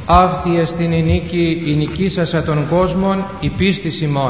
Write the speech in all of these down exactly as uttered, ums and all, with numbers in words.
Αυτή εστιν η νίκη, η νικήσασα των κόσμων, η πίστης ημών.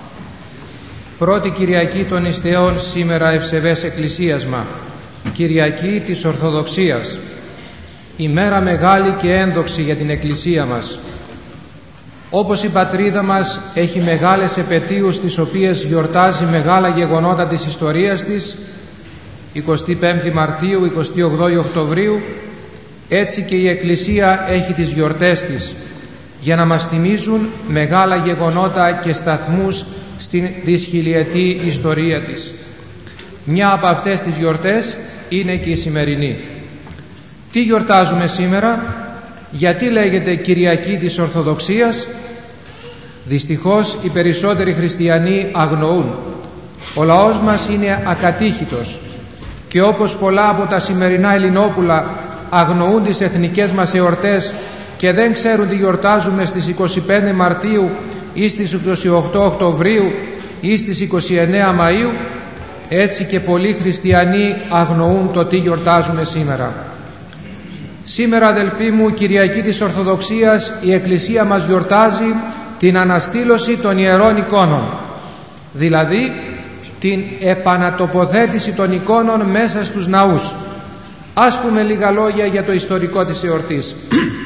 Πρώτη Κυριακή των Ιστεών, σήμερα ευσεβές εκκλησίασμα, Κυριακή της Ορθοδοξίας, ημέρα μεγάλη και ένδοξη για την Εκκλησία μας. Όπως η πατρίδα μας έχει μεγάλες επετείους τις οποίες γιορτάζει μεγάλα γεγονότα της ιστορίας της, εικοστή πέμπτη Μαρτίου, εικοστή όγδοη Οκτωβρίου, έτσι και η Εκκλησία έχει τις γιορτές της για να μας θυμίζουν μεγάλα γεγονότα και σταθμούς στην δισχιλιετή ιστορία της. Μια από αυτές τις γιορτές είναι και η σημερινή. Τι γιορτάζουμε σήμερα? Γιατί λέγεται Κυριακή της Ορθοδοξίας? Δυστυχώς οι περισσότεροι χριστιανοί αγνοούν. Ο λαός μας είναι ακατήχητος και όπως πολλά από τα σημερινά Ελληνόπουλα αγνοούν τις εθνικές μας εορτές και δεν ξέρουν τι γιορτάζουμε στις εικοστή πέμπτη Μαρτίου ή στις εικοστή όγδοη Οκτωβρίου ή στις εικοστή ενάτη Μαΐου, έτσι και πολλοί χριστιανοί αγνοούν το τι γιορτάζουμε σήμερα. Σήμερα, αδελφοί μου, Κυριακή της Ορθοδοξίας, η Εκκλησία μας γιορτάζει την αναστήλωση των ιερών εικόνων, δηλαδή την επανατοποθέτηση των εικόνων μέσα στους ναούς. Ας πούμε λίγα λόγια για το ιστορικό της εορτής.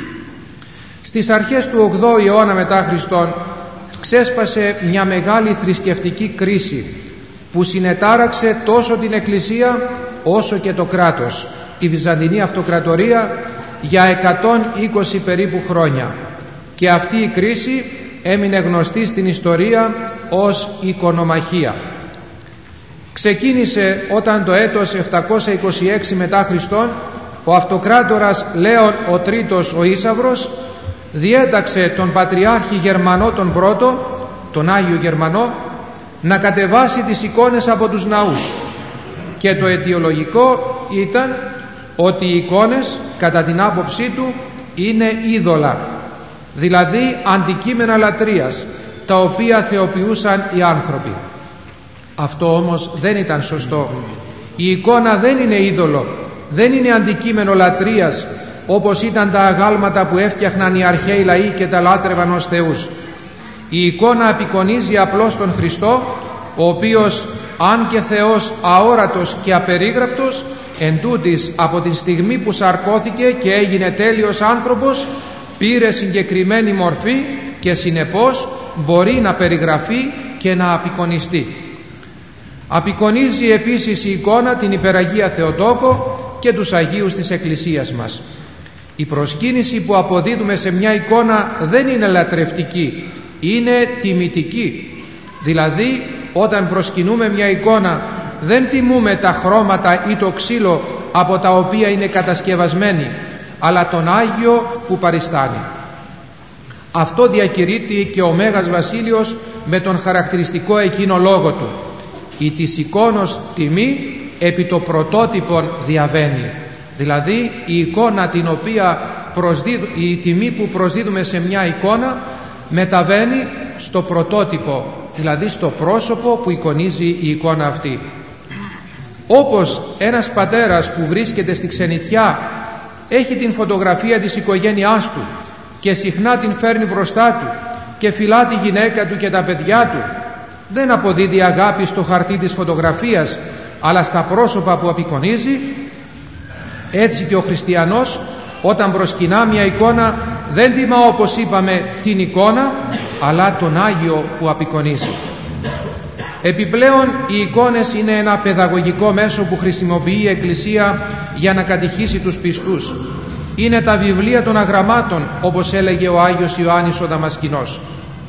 Στις αρχές του ογδόου αιώνα μετά Χριστόν ξέσπασε μια μεγάλη θρησκευτική κρίση που συνετάραξε τόσο την Εκκλησία όσο και το κράτος, τη Βυζαντινή Αυτοκρατορία, για εκατόν είκοσι περίπου χρόνια, και αυτή η κρίση έμεινε γνωστή στην ιστορία ως οικονομαχία. Ξεκίνησε όταν το έτος επτακόσια είκοσι έξι μετά Χριστόν ο αυτοκράτορας Λέων ο Τρίτος ο Ίσαυρος διέταξε τον Πατριάρχη Γερμανό τον Πρώτο, τον Άγιο Γερμανό, να κατεβάσει τις εικόνες από τους ναούς, και το αιτιολογικό ήταν ότι οι εικόνες κατά την άποψή του είναι είδωλα, δηλαδή αντικείμενα λατρείας, τα οποία θεοποιούσαν οι άνθρωποι. Αυτό όμως δεν ήταν σωστό. Η εικόνα δεν είναι είδωλο, δεν είναι αντικείμενο λατρείας όπως ήταν τα αγάλματα που έφτιαχναν οι αρχαίοι λαοί και τα λάτρευαν ως θεούς. Η εικόνα απεικονίζει απλώς τον Χριστό, ο οποίος, αν και Θεός αόρατος και απερίγραπτος, εντούτοις από τη στιγμή που σαρκώθηκε και έγινε τέλειος άνθρωπος, πήρε συγκεκριμένη μορφή και συνεπώς μπορεί να περιγραφεί και να απεικονιστεί. Απεικονίζει επίσης η εικόνα την Υπεραγία Θεοτόκο και τους Αγίους της Εκκλησίας μας. Η προσκύνηση που αποδίδουμε σε μια εικόνα δεν είναι λατρευτική, είναι τιμητική. Δηλαδή, όταν προσκυνούμε μια εικόνα δεν τιμούμε τα χρώματα ή το ξύλο από τα οποία είναι κατασκευασμένη, αλλά τον Άγιο που παριστάνει. Αυτό διακηρύττει και ο Μέγας Βασίλειος με τον χαρακτηριστικό εκείνο λόγο του: η της εικόνος τιμή επί το πρωτότυπον διαβαίνει. Δηλαδή η εικόνα την οποία προσδίδουμε, η τιμή που προσδίδουμε σε μια εικόνα μεταβαίνει στο πρωτότυπο, δηλαδή στο πρόσωπο που εικονίζει η εικόνα αυτή. Όπως ένας πατέρας που βρίσκεται στη ξενιτιά έχει την φωτογραφία της οικογένειάς του και συχνά την φέρνει μπροστά του και φυλά τη γυναίκα του και τα παιδιά του, δεν αποδίδει αγάπη στο χαρτί της φωτογραφίας αλλά στα πρόσωπα που απεικονίζει. Έτσι και ο χριστιανός, όταν προσκυνά μια εικόνα, δεν τιμά, όπως είπαμε, την εικόνα αλλά τον Άγιο που απεικονίζει. Επιπλέον οι εικόνες είναι ένα παιδαγωγικό μέσο που χρησιμοποιεί η Εκκλησία για να κατηχήσει τους πιστούς. Είναι τα βιβλία των αγραμμάτων, όπως έλεγε ο Άγιος Ιωάννης ο Δαμασκηνός.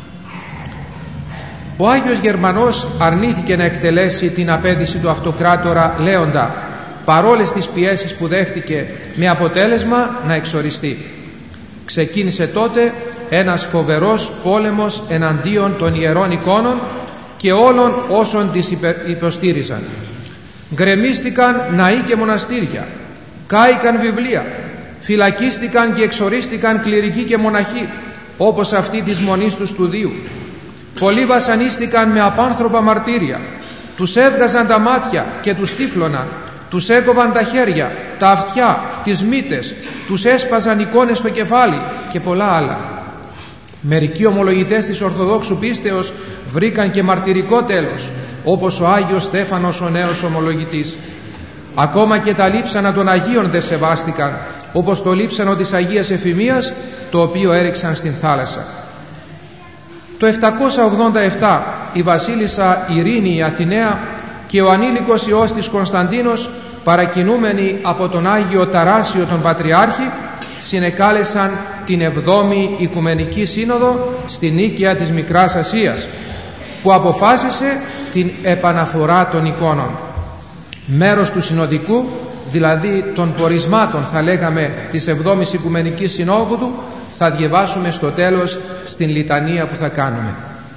Ο Άγιος Γερμανός αρνήθηκε να εκτελέσει την απέτηση του αυτοκράτορα Λέοντα, παρόλες τις πιέσεις που δέχτηκε, με αποτέλεσμα να εξοριστεί. Ξεκίνησε τότε ένας φοβερός πόλεμος εναντίον των ιερών εικόνων και όλων όσων τις υποστήριζαν. Γκρεμίστηκαν ναοί και μοναστήρια, κάηκαν βιβλία, φυλακίστηκαν και εξορίστηκαν κληρικοί και μοναχοί, όπως αυτοί της Μονής του Στουδίου. Πολλοί βασανίστηκαν με απάνθρωπα μαρτύρια, τους έβγαζαν τα μάτια και τους τύφλωναν, τους έκοβαν τα χέρια, τα αυτιά, τις μύτες, τους έσπαζαν εικόνες στο κεφάλι και πολλά άλλα. Μερικοί ομολογητές της Ορθοδόξου πίστεως βρήκαν και μαρτυρικό τέλος, όπως ο Άγιος Στέφανος ο νέος ομολογητής. Ακόμα και τα λείψανα των Αγίων δεν σεβάστηκαν, όπως το λείψανο της Αγίας Εφημίας, το οποίο έριξαν στην θάλασσα. Το επτακόσια ογδόντα επτά η βασίλισσα Ειρήνη η Αθηναία και ο ανήλικος ιός της Κωνσταντίνος, παρακινούμενοι από τον Άγιο Ταράσιο τον Πατριάρχη, συνεκάλεσαν την εβδόμη Οικουμενική Σύνοδο στη Νίκαια της Μικράς Ασίας, που αποφάσισε την επαναφορά των εικόνων. Μέρος του συνοδικού, δηλαδή των πορισμάτων θα λέγαμε της εβδόμης Οικουμενικής Συνόδου, θα διαβάσουμε στο τέλος στην λιτανία που θα κάνουμε.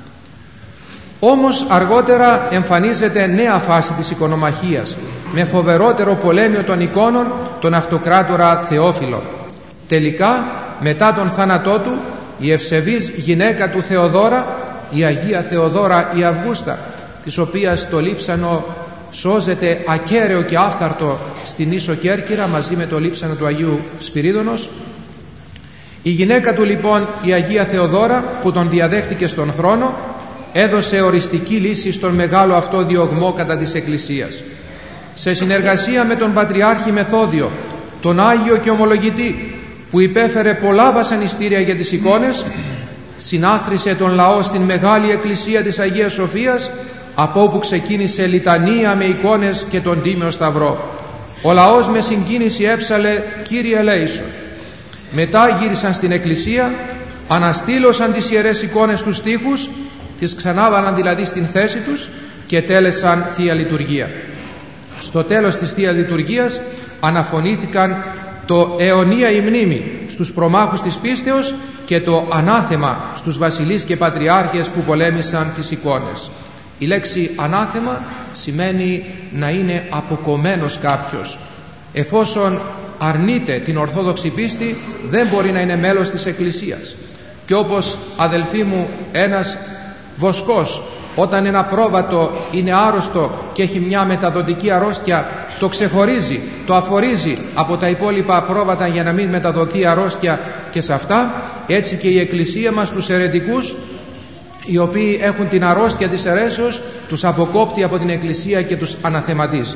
Όμως αργότερα εμφανίζεται νέα φάση της εικονομαχίας, με φοβερότερο πολέμιο των εικόνων τον αυτοκράτορα Θεόφιλο. Τελικά, μετά τον θάνατό του, η ευσεβής γυναίκα του Θεοδώρα, η Αγία Θεοδώρα η Αυγούστα, της οποίας το λείψανο σώζεται ακέραιο και άφθαρτο στην Ίσο Κέρκυρα μαζί με το λείψανο του Αγίου Σπυρίδωνος, η γυναίκα του λοιπόν, η Αγία Θεοδώρα, που τον διαδέχτηκε στον θρόνο, έδωσε οριστική λύση στον μεγάλο αυτό διωγμό κατά της Εκκλησίας. Σε συνεργασία με τον Πατριάρχη Μεθόδιο, τον Άγιο και Ομολογητή, που υπέφερε πολλά βασανιστήρια για τις εικόνες, συνάθρισε τον λαό στην μεγάλη εκκλησία της Αγίας Σοφίας, από όπου ξεκίνησε λιτανία με εικόνες και τον Τίμιο Σταυρό. Ο λαός με συγκίνηση έψαλε «Κύριε ελέησον». Μετά γύρισαν στην εκκλησία, αναστήλωσαν τις ιερές εικόνες στους στίχους, τις ξανάβαλαν δηλαδή στην θέση τους και τέλεσαν Θεία Λειτουργία. Στο τέλος της Θείας Λειτουργίας αναφωνήθηκαν το αιωνία η μνήμη στους προμάχους της πίστεως και το ανάθεμα στους βασιλείς και πατριάρχες που πολέμησαν τις εικόνες. Η λέξη ανάθεμα σημαίνει να είναι αποκομμένος κάποιος. Εφόσον αρνείται την Ορθόδοξη πίστη, δεν μπορεί να είναι μέλος της Εκκλησίας. Και όπως, αδελφοί μου, ένας βοσκός, όταν ένα πρόβατο είναι άρρωστο και έχει μια μεταδοτική αρρώστια, το ξεχωρίζει, το αφορίζει από τα υπόλοιπα πρόβατα για να μην μεταδοθεί αρρώστια και σε αυτά, έτσι και η Εκκλησία μας τους αιρετικούς, οι οποίοι έχουν την αρρώστια της αιρέσεως, τους αποκόπτει από την Εκκλησία και τους αναθεματίζει.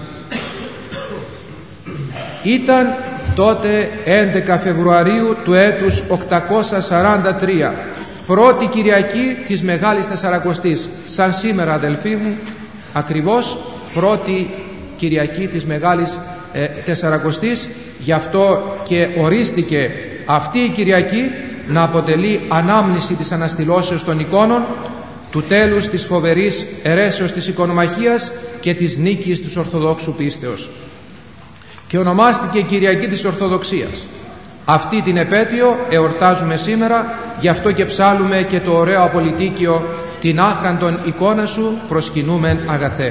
Ήταν τότε έντεκα Φεβρουαρίου του έτους οκτακόσια σαράντα τρία, πρώτη Κυριακή της Μεγάλης Τεσσαρακοστής, σαν σήμερα αδελφοί μου, ακριβώς πρώτη Κυριακή της Μεγάλης ε, Τεσσαρακοστής. Γι' αυτό και ορίστηκε αυτή η Κυριακή να αποτελεί ανάμνηση της αναστηλώσεως των εικόνων, του τέλους της φοβερής αιρέσεως της εικονομαχίας και της νίκης της Ορθοδόξου πίστεως, και ονομάστηκε Κυριακή της Ορθοδοξίας. Αυτή την επέτειο εορτάζουμε σήμερα, γι' αυτό και ψάλουμε και το ωραίο απολυτίκιο «Την άχραντον εικόνα σου προσκυνούμεν αγαθέ».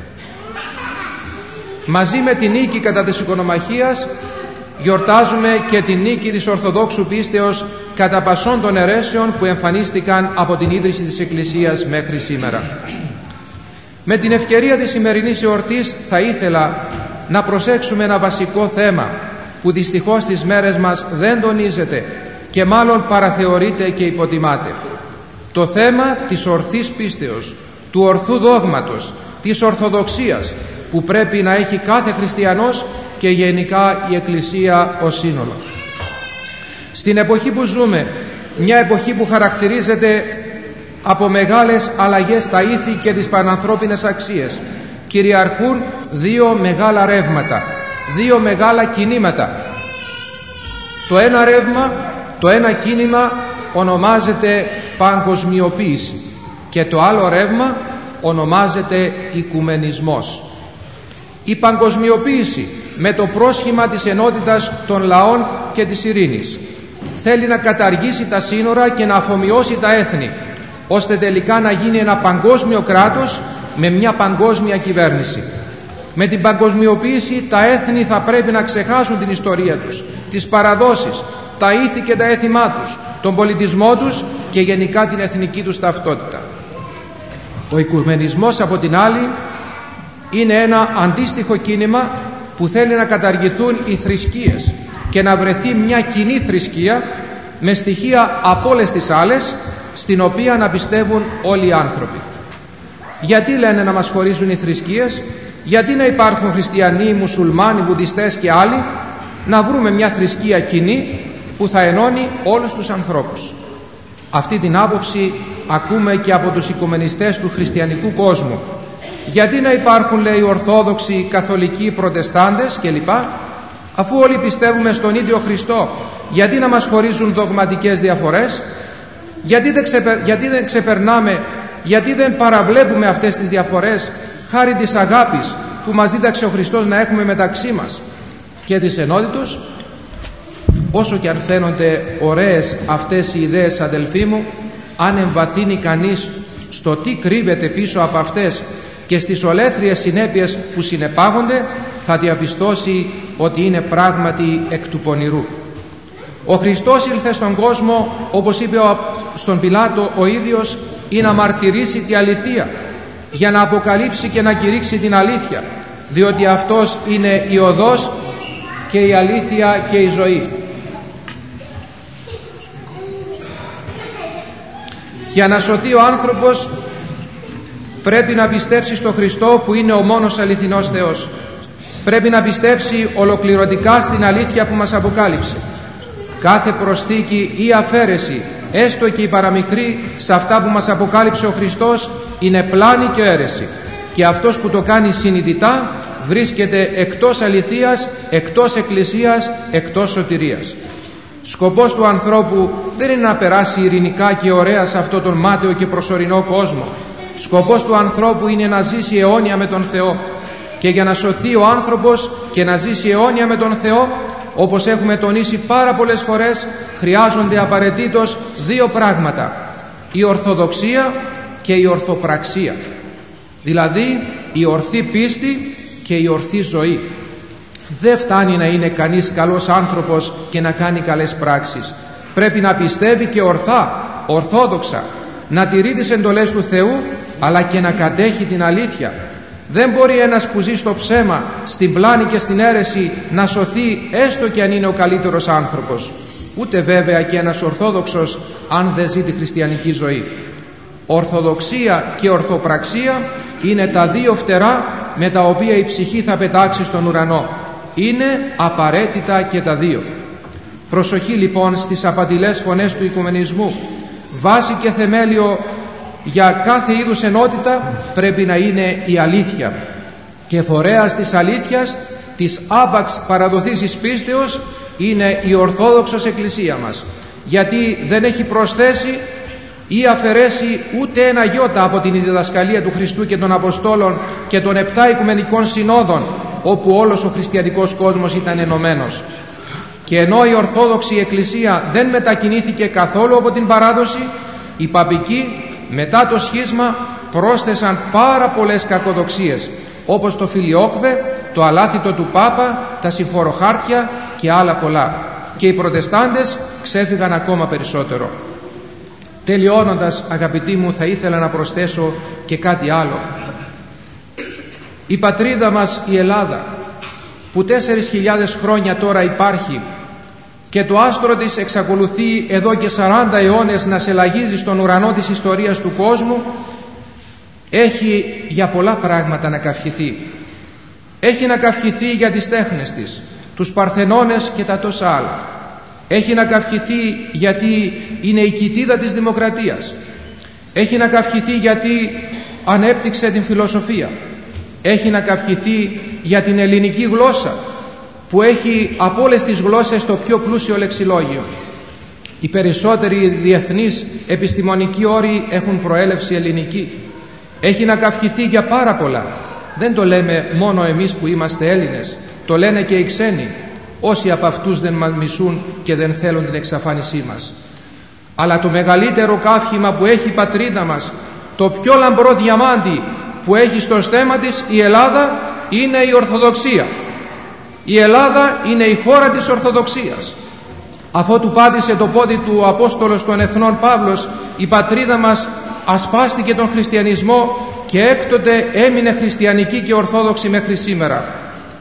Μαζί με την νίκη κατά της εικονομαχίας γιορτάζουμε και την νίκη της Ορθοδόξου πίστεως κατά πασών των αιρέσεων που εμφανίστηκαν από την ίδρυση της Εκκλησίας μέχρι σήμερα. Με την ευκαιρία της σημερινής εορτής θα ήθελα να προσέξουμε ένα βασικό θέμα που δυστυχώς στις μέρες μας δεν τονίζεται και μάλλον παραθεωρείται και υποτιμάται. Το θέμα της ορθής πίστεως, του ορθού δόγματος, της Ορθοδοξίας που πρέπει να έχει κάθε χριστιανός και γενικά η Εκκλησία ως σύνολο. Στην εποχή που ζούμε, μια εποχή που χαρακτηρίζεται από μεγάλες αλλαγές στα ήθη και τις πανανθρώπινες αξίες, κυριαρχούν δύο μεγάλα ρεύματα, δύο μεγάλα κινήματα. Το ένα ρεύμα, το ένα κίνημα ονομάζεται παγκοσμιοποίηση και το άλλο ρεύμα ονομάζεται οικουμενισμός. Η παγκοσμιοποίηση με το πρόσχημα της ενότητας των λαών και της ειρήνης θέλει να καταργήσει τα σύνορα και να αφομοιώσει τα έθνη, ώστε τελικά να γίνει ένα παγκόσμιο κράτος με μια παγκόσμια κυβέρνηση. Με την παγκοσμιοποίηση τα έθνη θα πρέπει να ξεχάσουν την ιστορία τους, τις παραδόσεις, τα ήθη και τα έθιμά τους, τον πολιτισμό τους και γενικά την εθνική τους ταυτότητα. Ο οικουμενισμός από την άλλη είναι ένα αντίστοιχο κίνημα που θέλει να καταργηθούν οι θρησκείες και να βρεθεί μια κοινή θρησκεία με στοιχεία από όλες τις άλλες, στην οποία να πιστεύουν όλοι οι άνθρωποι. Γιατί λένε να μας χωρίζουν οι θρησκείες? Γιατί να υπάρχουν χριστιανοί, μουσουλμάνοι, βουδιστές και άλλοι? Να βρούμε μια θρησκεία κοινή που θα ενώνει όλους τους ανθρώπους. Αυτή την άποψη ακούμε και από τους οικουμενιστές του χριστιανικού κόσμου. Γιατί να υπάρχουν, λέει, Ορθόδοξοι, Καθολικοί, Προτεστάντες κλπ, αφού όλοι πιστεύουμε στον ίδιο Χριστό? Γιατί να μας χωρίζουν δογματικές διαφορές? Γιατί δεν, ξεπε... γιατί δεν ξεπερνάμε, γιατί δεν παραβλέπουμε αυτές τις διαφορές χάρη της αγάπης που μας δίδαξε ο Χριστός να έχουμε μεταξύ μας και της ενότητος? Όσο και αν φαίνονται ωραίες αυτές οι ιδέες, αδελφοί μου, αν εμβαθύνει κανείς στο τι κρύβεται πίσω από αυτές και στις ολέθριες συνέπειες που συνεπάγονται, θα διαπιστώσει ότι είναι πράγματι εκ του πονηρού. Ο Χριστός ήλθε στον κόσμο, όπως είπε στον Πιλάτο ο ίδιος, ή να μαρτυρήσει τη αλήθεια, για να αποκαλύψει και να κηρύξει την αλήθεια, διότι αυτός είναι η οδός και η αλήθεια και η ζωή. Για να σωθεί ο άνθρωπος πρέπει να πιστέψει στο Χριστό που είναι ο μόνος αληθινός Θεός. Πρέπει να πιστέψει ολοκληρωτικά στην αλήθεια που μας αποκάλυψε. Κάθε προσθήκη ή αφαίρεση, έστω και η παραμικρή, σε αυτά που μας αποκάλυψε ο Χριστός είναι πλάνη και αίρεση, και αυτός που το κάνει συνειδητά βρίσκεται εκτός αληθείας, εκτός εκκλησίας, εκτός σωτηρίας. Σκοπός του ανθρώπου δεν είναι να περάσει ειρηνικά και ωραία σε αυτόν τον μάταιο και προσωρινό κόσμο. Σκοπός του ανθρώπου είναι να ζήσει αιώνια με τον Θεό. Και για να σωθεί ο άνθρωπος και να ζήσει αιώνια με τον Θεό, όπως έχουμε τονίσει πάρα πολλές φορές, χρειάζονται απαραίτητος δύο πράγματα: η ορθοδοξία και η ορθοπραξία, δηλαδή η ορθή πίστη και η ορθή ζωή. Δεν φτάνει να είναι κανείς καλός άνθρωπος και να κάνει καλές πράξεις. Πρέπει να πιστεύει και ορθά, ορθόδοξα, να τηρεί τις εντολές του Θεού, αλλά και να κατέχει την αλήθεια. Δεν μπορεί ένας που ζει στο ψέμα, στην πλάνη και στην αίρεση να σωθεί, έστω και αν είναι ο καλύτερος άνθρωπος. Ούτε βέβαια και ένας ορθόδοξος, αν δεν ζει τη χριστιανική ζωή. Ορθοδοξία και ορθοπραξία είναι τα δύο φτερά με τα οποία η ψυχή θα πετάξει στον ουρανό. Είναι απαραίτητα και τα δύο. Προσοχή λοιπόν στις απατηλές φωνές του οικουμενισμού. Βάση και θεμέλιο για κάθε είδους ενότητα πρέπει να είναι η αλήθεια, και φορέας της αλήθειας, της άπαξ παραδοθήσης πίστεως, είναι η Ορθόδοξος Εκκλησία μας, γιατί δεν έχει προσθέσει ή αφαιρέσει ούτε ένα γιώτα από την διδασκαλία του Χριστού και των Αποστόλων και των επτά Οικουμενικών Συνόδων, όπου όλος ο χριστιανικός κόσμος ήταν ενωμένος. Και ενώ η Ορθόδοξη Εκκλησία δεν μετακινήθηκε καθόλου από την παράδοση, οι παπικοί μετά το σχίσμα πρόσθεσαν πάρα πολλές κακοδοξίες, όπως το φιλιόκβε, το αλάθητο του Πάπα, τα συγχωροχάρτια και άλλα πολλά. Και οι Προτεστάντες ξέφυγαν ακόμα περισσότερο. Τελειώνοντας, αγαπητοί μου, θα ήθελα να προσθέσω και κάτι άλλο. Η πατρίδα μας η Ελλάδα, που τέσσερις χιλιάδες χρόνια τώρα υπάρχει και το άστρο της εξακολουθεί εδώ και σαράντα αιώνες να σελαγίζει στον ουρανό της ιστορίας του κόσμου, έχει για πολλά πράγματα να καυχηθεί. Έχει να καυχηθεί για τις τέχνες της, τους Παρθενώνες και τα τόσα άλλα. Έχει να καυχηθεί γιατί είναι η κοιτίδα της δημοκρατίας. Έχει να καυχηθεί γιατί ανέπτυξε την φιλοσοφία. Έχει να καυχηθεί για την ελληνική γλώσσα, που έχει από όλες τις γλώσσες το πιο πλούσιο λεξιλόγιο. Οι περισσότεροι διεθνείς επιστημονικοί όροι έχουν προέλευση ελληνική. Έχει να καυχηθεί για πάρα πολλά. Δεν το λέμε μόνο εμείς που είμαστε Έλληνες, το λένε και οι ξένοι, όσοι από αυτούς δεν μας μισούν και δεν θέλουν την εξαφάνισή μας. Αλλά το μεγαλύτερο καύχημα που έχει η πατρίδα μας, το πιο λαμπρό διαμάντι που έχει στο στέμμα της η Ελλάδα, είναι η Ορθοδοξία. Η Ελλάδα είναι η χώρα της Ορθοδοξίας. Αφότου πάτησε το πόδι του ο Απόστολος των Εθνών Παύλος, η πατρίδα μας ασπάστηκε τον χριστιανισμό και έκτοτε έμεινε χριστιανική και ορθόδοξη μέχρι σήμερα.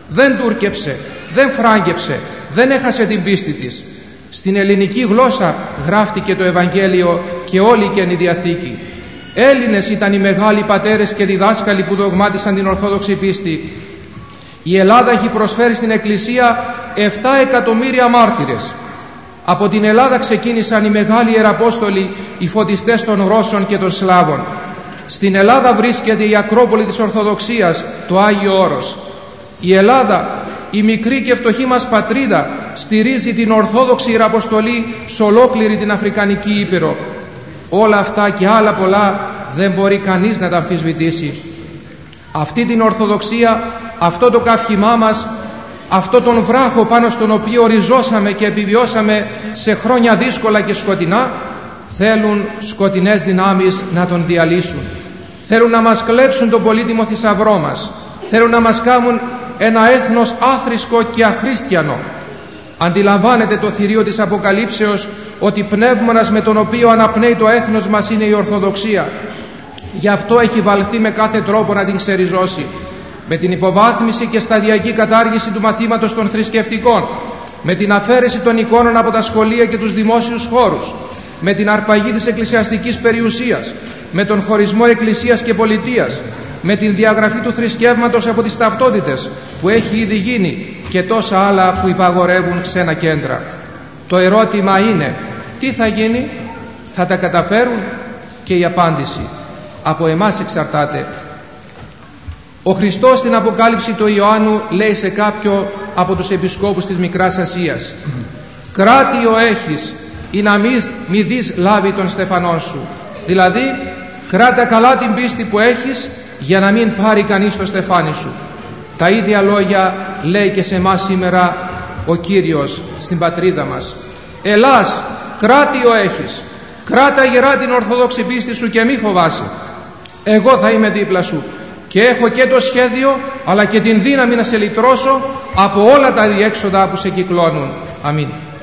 Δεν τούρκεψε, δεν φράγκεψε, δεν έχασε την πίστη της. Στην ελληνική γλώσσα γράφτηκε το Ευαγγέλιο και όλη η Καινή Διαθήκη. Έλληνες ήταν οι μεγάλοι πατέρες και διδάσκαλοι που δογμάτισαν την Ορθόδοξη πίστη. Η Ελλάδα έχει προσφέρει στην Εκκλησία επτά εκατομμύρια μάρτυρες. Από την Ελλάδα ξεκίνησαν οι μεγάλοι ιεραπόστολοι, οι φωτιστές των Ρώσων και των Σλάβων. Στην Ελλάδα βρίσκεται η Ακρόπολη της Ορθοδοξίας, το Άγιο Όρος. Η Ελλάδα, η μικρή και φτωχή μας πατρίδα, στηρίζει την Ορθόδοξη Ιεραποστολή σε ολόκληρη την Αφρικανική Ήπειρο. Όλα αυτά και άλλα πολλά δεν μπορεί κανείς να τα αμφισβητήσει. Αυτή την Ορθοδοξία, αυτό το καύχημά μας, αυτό τον βράχο πάνω στον οποίο οριζώσαμε και επιβιώσαμε σε χρόνια δύσκολα και σκοτεινά, θέλουν σκοτεινές δυνάμεις να τον διαλύσουν. Θέλουν να μας κλέψουν τον πολύτιμο θησαυρό μας. Θέλουν να μας κάνουν ένα έθνος άθρησκο και αχρίστιανο. Αντιλαμβάνεται το θηρίο της Αποκαλύψεως ότι πνεύμονας με τον οποίο αναπνέει το έθνος μας είναι η Ορθοδοξία. Γι' αυτό έχει βαλθεί με κάθε τρόπο να την ξεριζώσει. Με την υποβάθμιση και σταδιακή κατάργηση του μαθήματος των θρησκευτικών, με την αφαίρεση των εικόνων από τα σχολεία και τους δημόσιους χώρους, με την αρπαγή της εκκλησιαστικής περιουσίας, με τον χωρισμό εκκλησίας και πολιτείας, με την διαγραφή του θρησκεύματος από τις ταυτότητες που έχει ήδη γίνει και τόσα άλλα που υπαγορεύουν ξένα κέντρα. Το ερώτημα είναι, τι θα γίνει, θα τα καταφέρουν? Και η απάντηση από εμάς εξαρτάται. Ο Χριστός στην Αποκάλυψη του Ιωάννου λέει σε κάποιο από τους επισκόπους της Μικράς Ασίας: «Κράτιο έχεις ή να μη, μη δεις λάβει των στεφανών σου». Δηλαδή, κράτα καλά την πίστη που έχεις για να μην πάρει κανείς το στεφάνι σου. Τα ίδια λόγια λέει και σε εμάς σήμερα ο Κύριος στην πατρίδα μας. Ελλάς, κράτιο έχεις, κράτα γερά την Ορθόδοξη πίστη σου και μη φοβάσαι. Εγώ θα είμαι δίπλα σου και έχω και το σχέδιο αλλά και την δύναμη να σε λυτρώσω από όλα τα διέξοδα που σε κυκλώνουν. Αμήν.